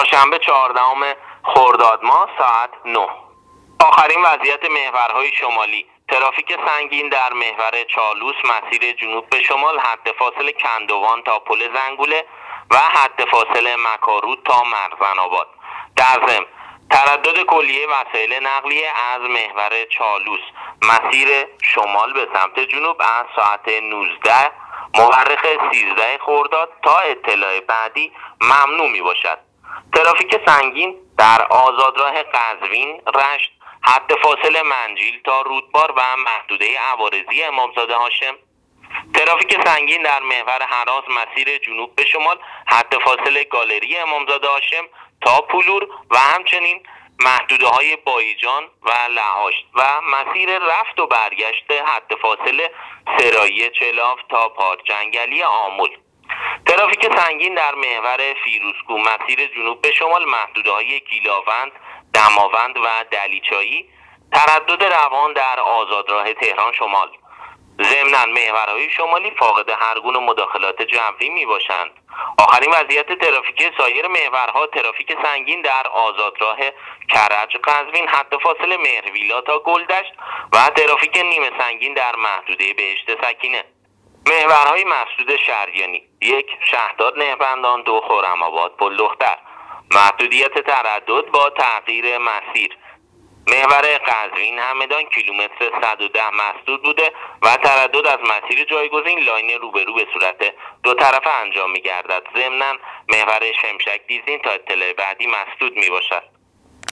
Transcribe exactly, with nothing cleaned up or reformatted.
چهارشنبه چهاردهم خرداد ماه ساعت نه. آخرین وضعیت محورهای شمالی: ترافیک سنگین در محور چالوس مسیر جنوب به شمال، حد فاصل کندوان تا پل زنگوله و حد فاصل مکارود تا مرزن آباد. در ضمن تردد کلیه وسایل نقلیه از محور چالوس مسیر شمال به سمت جنوب از ساعت نوزده مورخ سیزده خرداد تا اطلاع بعدی ممنوع می باشد. ترافیک سنگین در آزادراه قزوین رشت، حد فاصل منجیل تا رودبار و محدوده عوارضی امامزاده هاشم. ترافیک سنگین در محور هراز مسیر جنوب به شمال، حد فاصل گالری امامزاده هاشم تا پولور و همچنین محدوده های بایجان و لهاشت و مسیر رفت و برگشت حد فاصل سرایی چلاف تا پارک جنگلی آمل. ترافیک سنگین در محور فیروزکوه مسیر جنوب به شمال، محدوده های گیلاوند، دماوند و دلیچایی. تردد روان در آزادراه تهران شمال. ضمناً محورهای شمالی فاقد هر گونه مداخلات جوی می باشند. آخرین وضعیت ترافیکی سایر محورها: ترافیک سنگین در آزادراه کرج قزوین، حد فاصل مهرویلا تا گلدشت و ترافیک نیمه سنگین در محدوده بهشت سکینه. محورهای مسدود شهریانی: یک شهردار نهبندان، دو خرم‌آباد پل دختر. محدودیت تردد با تغییر مسیر: محور قزوین همدان کیلومتر صد و ده مسدود بوده و تردد از مسیر جایگزین لاین روبرو به صورت دو طرفه انجام می گردد. ضمناً محور شمشک دیزین تا اطلاع بعدی مسدود می باشد.